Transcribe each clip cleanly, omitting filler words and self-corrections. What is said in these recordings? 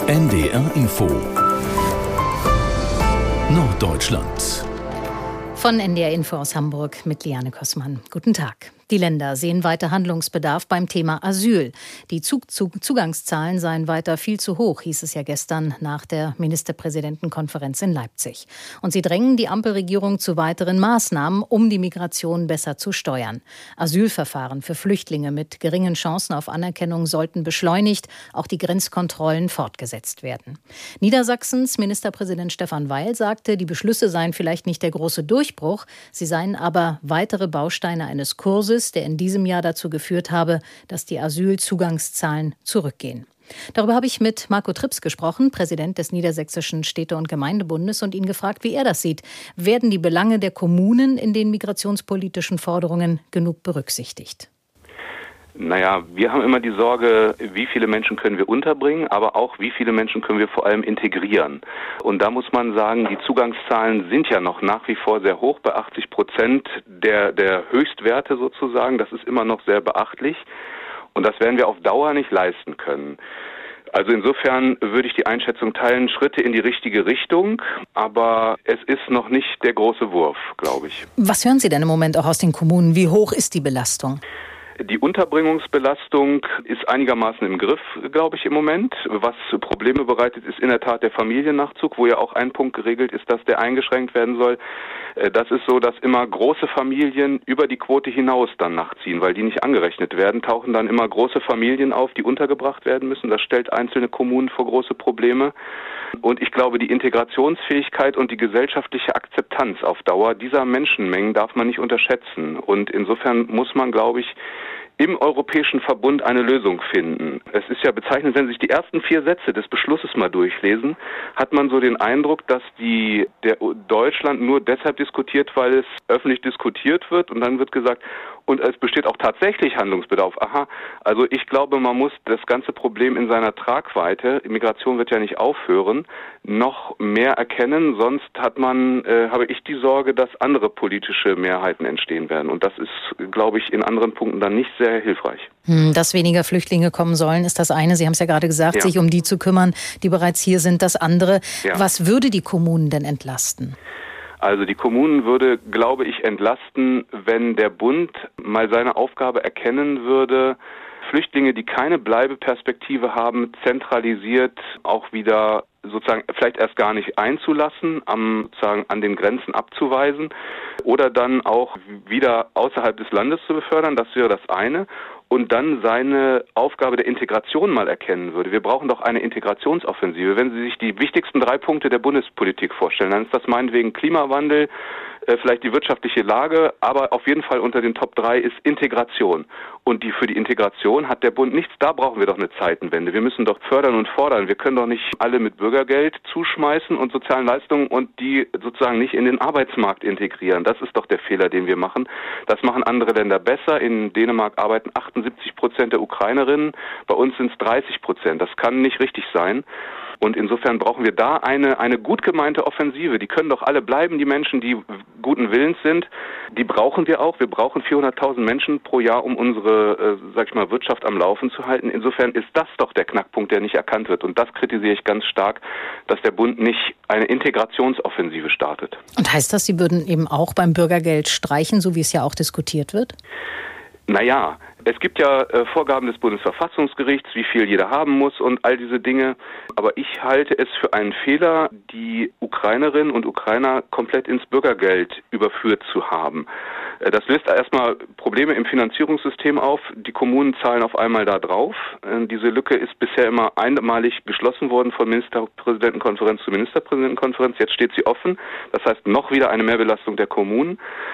NDR Info Norddeutschland. Von NDR Info aus Hamburg mit Liane Kossmann. Guten Tag. Die Länder sehen weiter Handlungsbedarf beim Thema Asyl. Die Zugangszahlen seien weiter viel zu hoch, hieß es ja gestern nach der Ministerpräsidentenkonferenz in Leipzig. Und sie drängen die Ampelregierung zu weiteren Maßnahmen, um die Migration besser zu steuern. Asylverfahren für Flüchtlinge mit geringen Chancen auf Anerkennung sollten beschleunigt, auch die Grenzkontrollen fortgesetzt werden. Niedersachsens Ministerpräsident Stefan Weil sagte, die Beschlüsse seien vielleicht nicht der große Durchbruch, sie seien aber weitere Bausteine eines Kurses, der in diesem Jahr dazu geführt habe, dass die Asylzugangszahlen zurückgehen. Darüber habe ich mit Marco Trips gesprochen, Präsident des Niedersächsischen Städte- und Gemeindebundes, und ihn gefragt, wie er das sieht. Werden die Belange der Kommunen in den migrationspolitischen Forderungen genug berücksichtigt? Naja, wir haben immer die Sorge, wie viele Menschen können wir unterbringen, aber auch wie viele Menschen können wir vor allem integrieren. Und da muss man sagen, die Zugangszahlen sind ja noch nach wie vor sehr hoch, bei 80% der Höchstwerte sozusagen. Das ist immer noch sehr beachtlich und das werden wir auf Dauer nicht leisten können. Also insofern würde ich die Einschätzung teilen, Schritte in die richtige Richtung, aber es ist noch nicht der große Wurf, glaube ich. Was hören Sie denn im Moment auch aus den Kommunen? Wie hoch ist die Belastung? Die Unterbringungsbelastung ist einigermaßen im Griff, glaube ich, im Moment. Was Probleme bereitet, ist in der Tat der Familiennachzug, wo ja auch ein Punkt geregelt ist, dass der eingeschränkt werden soll. Das ist so, dass immer große Familien über die Quote hinaus dann nachziehen, weil die nicht angerechnet werden, tauchen dann immer große Familien auf, die untergebracht werden müssen. Das stellt einzelne Kommunen vor große Probleme. Und ich glaube, die Integrationsfähigkeit und die gesellschaftliche Akzeptanz auf Dauer dieser Menschenmengen darf man nicht unterschätzen. Und insofern muss man, glaube ich, im Europäischen Verbund eine Lösung finden. Es ist ja bezeichnend, wenn Sie sich die ersten 4 Sätze des Beschlusses mal durchlesen, hat man so den Eindruck, dass der Deutschland nur deshalb diskutiert, weil es öffentlich diskutiert wird, und dann wird gesagt, und es besteht auch tatsächlich Handlungsbedarf. Aha, also ich glaube, man muss das ganze Problem in seiner Tragweite, Migration wird ja nicht aufhören, noch mehr erkennen, sonst habe ich die Sorge, dass andere politische Mehrheiten entstehen werden. Und das ist, glaube ich, in anderen Punkten dann nicht sehr hilfreich. Dass weniger Flüchtlinge kommen sollen, ist das eine. Sie haben es ja gerade gesagt, sich um die zu kümmern, die bereits hier sind, das andere. Ja. Was würde die Kommunen denn entlasten? Also die Kommunen würde, glaube ich, entlasten, wenn der Bund mal seine Aufgabe erkennen würde, Flüchtlinge, die keine Bleibeperspektive haben, zentralisiert auch wieder sozusagen vielleicht erst gar nicht einzulassen, sozusagen an den Grenzen abzuweisen oder dann auch wieder außerhalb des Landes zu befördern. Das wäre das eine. Und dann seine Aufgabe der Integration mal erkennen würde. Wir brauchen doch eine Integrationsoffensive. Wenn Sie sich die wichtigsten 3 Punkte der Bundespolitik vorstellen, dann ist das meinetwegen Klimawandel, vielleicht die wirtschaftliche Lage, aber auf jeden Fall unter den Top 3 ist Integration. Und für die Integration hat der Bund nichts. Da brauchen wir doch eine Zeitenwende. Wir müssen doch fördern und fordern. Wir können doch nicht alle mit Bürgergeld zuschmeißen und sozialen Leistungen und die sozusagen nicht in den Arbeitsmarkt integrieren. Das ist doch der Fehler, den wir machen. Das machen andere Länder besser. In Dänemark arbeiten 78% der Ukrainerinnen. Bei uns sind es 30%. Das kann nicht richtig sein. Und insofern brauchen wir da eine gut gemeinte Offensive. Die können doch alle bleiben, die Menschen, die guten Willens sind. Die brauchen wir auch. Wir brauchen 400.000 Menschen pro Jahr, um unsere, Wirtschaft am Laufen zu halten. Insofern ist das doch der Knackpunkt, der nicht erkannt wird. Und das kritisiere ich ganz stark, dass der Bund nicht eine Integrationsoffensive startet. Und heißt das, Sie würden eben auch beim Bürgergeld streichen, so wie es ja auch diskutiert wird? Naja, es gibt ja Vorgaben des Bundesverfassungsgerichts, wie viel jeder haben muss und all diese Dinge. Aber ich halte es für einen Fehler, die Ukrainerinnen und Ukrainer komplett ins Bürgergeld überführt zu haben. Das löst erstmal Probleme im Finanzierungssystem auf. Die Kommunen zahlen auf einmal da drauf. Diese Lücke ist bisher immer einmalig geschlossen worden von Ministerpräsidentenkonferenz zu Ministerpräsidentenkonferenz. Jetzt steht sie offen. Das heißt, noch wieder eine Mehrbelastung der Kommunen.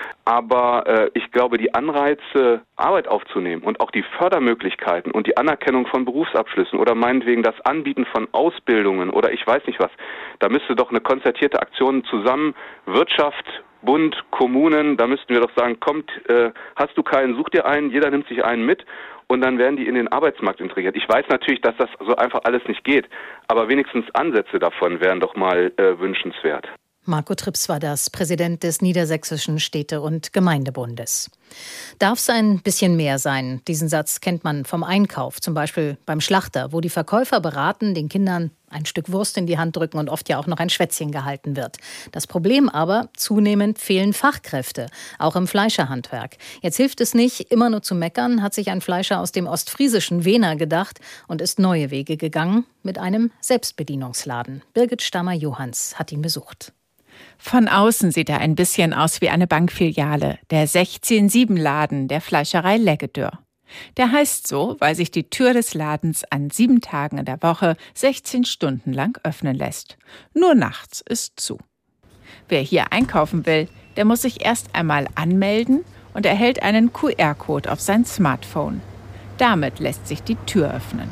Aber ich glaube, die Anreize, Arbeit aufzunehmen und auch die Fördermöglichkeiten und die Anerkennung von Berufsabschlüssen oder meinetwegen das Anbieten von Ausbildungen oder ich weiß nicht was, da müsste doch eine konzertierte Aktion zusammen, Wirtschaft, Bund, Kommunen, da müssten wir doch sagen, kommt, hast du keinen, such dir einen, jeder nimmt sich einen mit und dann werden die in den Arbeitsmarkt integriert. Ich weiß natürlich, dass das so einfach alles nicht geht, aber wenigstens Ansätze davon wären doch mal wünschenswert. Marco Trips war das, Präsident des Niedersächsischen Städte- und Gemeindebundes. Darf es ein bisschen mehr sein? Diesen Satz kennt man vom Einkauf, zum Beispiel beim Schlachter, wo die Verkäufer beraten, den Kindern ein Stück Wurst in die Hand drücken und oft ja auch noch ein Schwätzchen gehalten wird. Das Problem aber, zunehmend fehlen Fachkräfte, auch im Fleischerhandwerk. Jetzt hilft es nicht, immer nur zu meckern, hat sich ein Fleischer aus dem ostfriesischen Wehner gedacht und ist neue Wege gegangen mit einem Selbstbedienungsladen. Birgit Stammer-Johans hat ihn besucht. Von außen sieht er ein bisschen aus wie eine Bankfiliale, der 16-7-Laden der Fleischerei Leggedör. Der heißt so, weil sich die Tür des Ladens an 7 Tagen in der Woche 16 Stunden lang öffnen lässt. Nur nachts ist zu. Wer hier einkaufen will, der muss sich erst einmal anmelden und erhält einen QR-Code auf sein Smartphone. Damit lässt sich die Tür öffnen.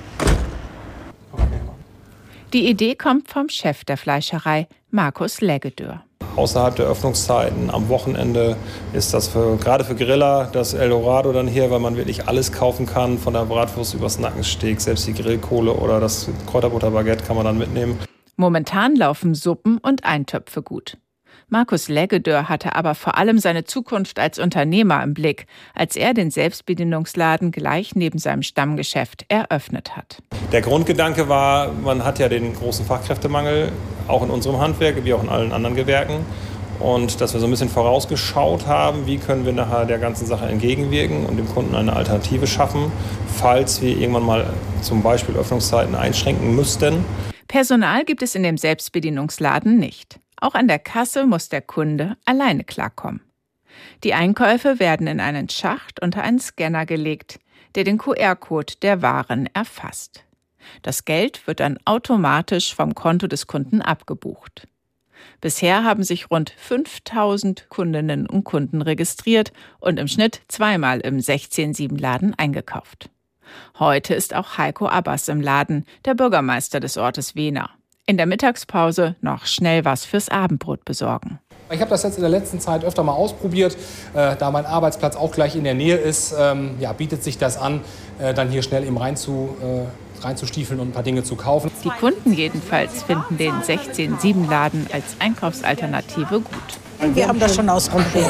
Die Idee kommt vom Chef der Fleischerei, Markus Leggedör. Außerhalb der Öffnungszeiten, am Wochenende ist das gerade für Griller das Eldorado dann hier, weil man wirklich alles kaufen kann, von der Bratwurst übers Nackensteak, selbst die Grillkohle oder das Kräuterbutterbaguette kann man dann mitnehmen. Momentan laufen Suppen und Eintöpfe gut. Markus Leggedör hatte aber vor allem seine Zukunft als Unternehmer im Blick, als er den Selbstbedienungsladen gleich neben seinem Stammgeschäft eröffnet hat. Der Grundgedanke war, man hat ja den großen Fachkräftemangel, auch in unserem Handwerk, wie auch in allen anderen Gewerken. Und dass wir so ein bisschen vorausgeschaut haben, wie können wir nachher der ganzen Sache entgegenwirken und dem Kunden eine Alternative schaffen, falls wir irgendwann mal zum Beispiel Öffnungszeiten einschränken müssten. Personal gibt es in dem Selbstbedienungsladen nicht. Auch an der Kasse muss der Kunde alleine klarkommen. Die Einkäufe werden in einen Schacht unter einen Scanner gelegt, der den QR-Code der Waren erfasst. Das Geld wird dann automatisch vom Konto des Kunden abgebucht. Bisher haben sich rund 5.000 Kundinnen und Kunden registriert und im Schnitt 2-mal im 16-7-Laden eingekauft. Heute ist auch Heiko Abbas im Laden, der Bürgermeister des Ortes Wehner. In der Mittagspause noch schnell was fürs Abendbrot besorgen. Ich habe das jetzt in der letzten Zeit öfter mal ausprobiert. Da mein Arbeitsplatz auch gleich in der Nähe ist, bietet sich das an, dann hier schnell eben reinzustiefeln und ein paar Dinge zu kaufen. Die Kunden jedenfalls finden den 16-7-Laden als Einkaufsalternative gut. Wir haben das schon ausprobiert.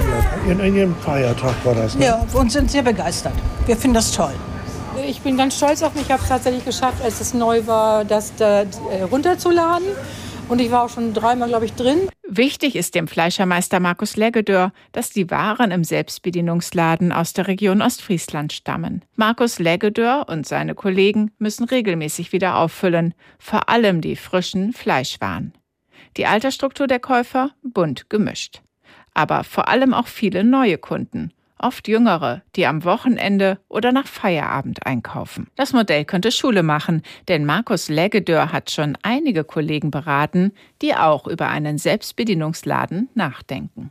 In jedem Feiertag war das, ne? Ja, und sind sehr begeistert. Wir finden das toll. Ich bin ganz stolz auf mich. Ich habe es tatsächlich geschafft, als es neu war, das da runterzuladen. Und ich war auch schon 3-mal, glaube ich, drin. Wichtig ist dem Fleischermeister Markus Leggedör, dass die Waren im Selbstbedienungsladen aus der Region Ostfriesland stammen. Markus Leggedör und seine Kollegen müssen regelmäßig wieder auffüllen, vor allem die frischen Fleischwaren. Die Altersstruktur der Käufer bunt gemischt. Aber vor allem auch viele neue Kunden. Oft Jüngere, die am Wochenende oder nach Feierabend einkaufen. Das Modell könnte Schule machen, denn Markus Leggedör hat schon einige Kollegen beraten, die auch über einen Selbstbedienungsladen nachdenken.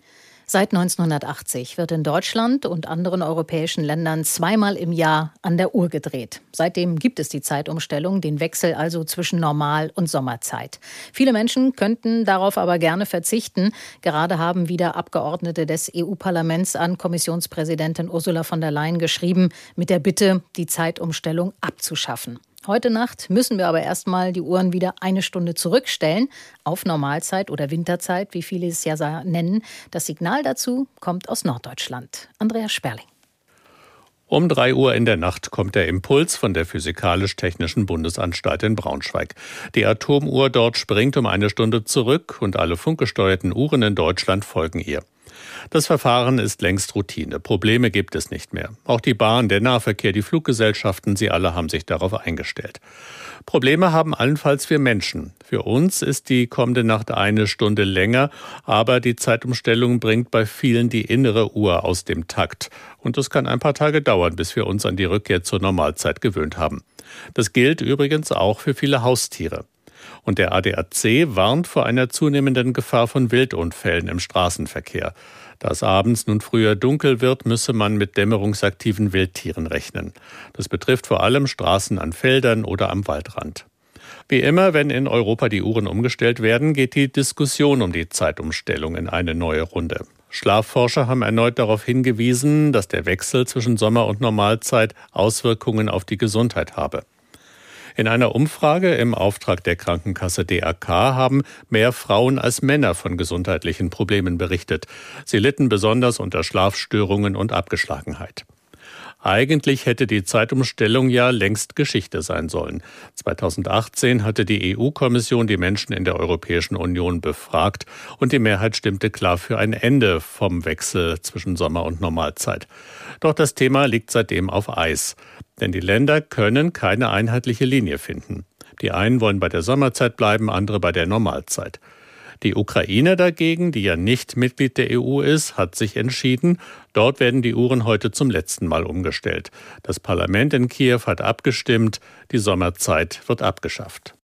Seit 1980 wird in Deutschland und anderen europäischen Ländern 2-mal im Jahr an der Uhr gedreht. Seitdem gibt es die Zeitumstellung, den Wechsel also zwischen Normal- und Sommerzeit. Viele Menschen könnten darauf aber gerne verzichten. Gerade haben wieder Abgeordnete des EU-Parlaments an Kommissionspräsidentin Ursula von der Leyen geschrieben, mit der Bitte, die Zeitumstellung abzuschaffen. Heute Nacht müssen wir aber erstmal die Uhren wieder 1 Stunde zurückstellen, auf Normalzeit oder Winterzeit, wie viele es ja nennen. Das Signal dazu kommt aus Norddeutschland. Andreas Sperling. Um 3 Uhr in der Nacht kommt der Impuls von der Physikalisch-Technischen Bundesanstalt in Braunschweig. Die Atomuhr dort springt um 1 Stunde zurück und alle funkgesteuerten Uhren in Deutschland folgen ihr. Das Verfahren ist längst Routine. Probleme gibt es nicht mehr. Auch die Bahn, der Nahverkehr, die Fluggesellschaften, sie alle haben sich darauf eingestellt. Probleme haben allenfalls wir Menschen. Für uns ist die kommende Nacht 1 Stunde länger, aber die Zeitumstellung bringt bei vielen die innere Uhr aus dem Takt. Und es kann ein paar Tage dauern, bis wir uns an die Rückkehr zur Normalzeit gewöhnt haben. Das gilt übrigens auch für viele Haustiere. Und der ADAC warnt vor einer zunehmenden Gefahr von Wildunfällen im Straßenverkehr. Da es abends nun früher dunkel wird, müsse man mit dämmerungsaktiven Wildtieren rechnen. Das betrifft vor allem Straßen an Feldern oder am Waldrand. Wie immer, wenn in Europa die Uhren umgestellt werden, geht die Diskussion um die Zeitumstellung in eine neue Runde. Schlafforscher haben erneut darauf hingewiesen, dass der Wechsel zwischen Sommer- und Normalzeit Auswirkungen auf die Gesundheit habe. In einer Umfrage im Auftrag der Krankenkasse DAK haben mehr Frauen als Männer von gesundheitlichen Problemen berichtet. Sie litten besonders unter Schlafstörungen und Abgeschlagenheit. Eigentlich hätte die Zeitumstellung ja längst Geschichte sein sollen. 2018 hatte die EU-Kommission die Menschen in der Europäischen Union befragt und die Mehrheit stimmte klar für ein Ende vom Wechsel zwischen Sommer- und Normalzeit. Doch das Thema liegt seitdem auf Eis. Denn die Länder können keine einheitliche Linie finden. Die einen wollen bei der Sommerzeit bleiben, andere bei der Normalzeit. Die Ukraine dagegen, die ja nicht Mitglied der EU ist, hat sich entschieden, dort werden die Uhren heute zum letzten Mal umgestellt. Das Parlament in Kiew hat abgestimmt, die Sommerzeit wird abgeschafft.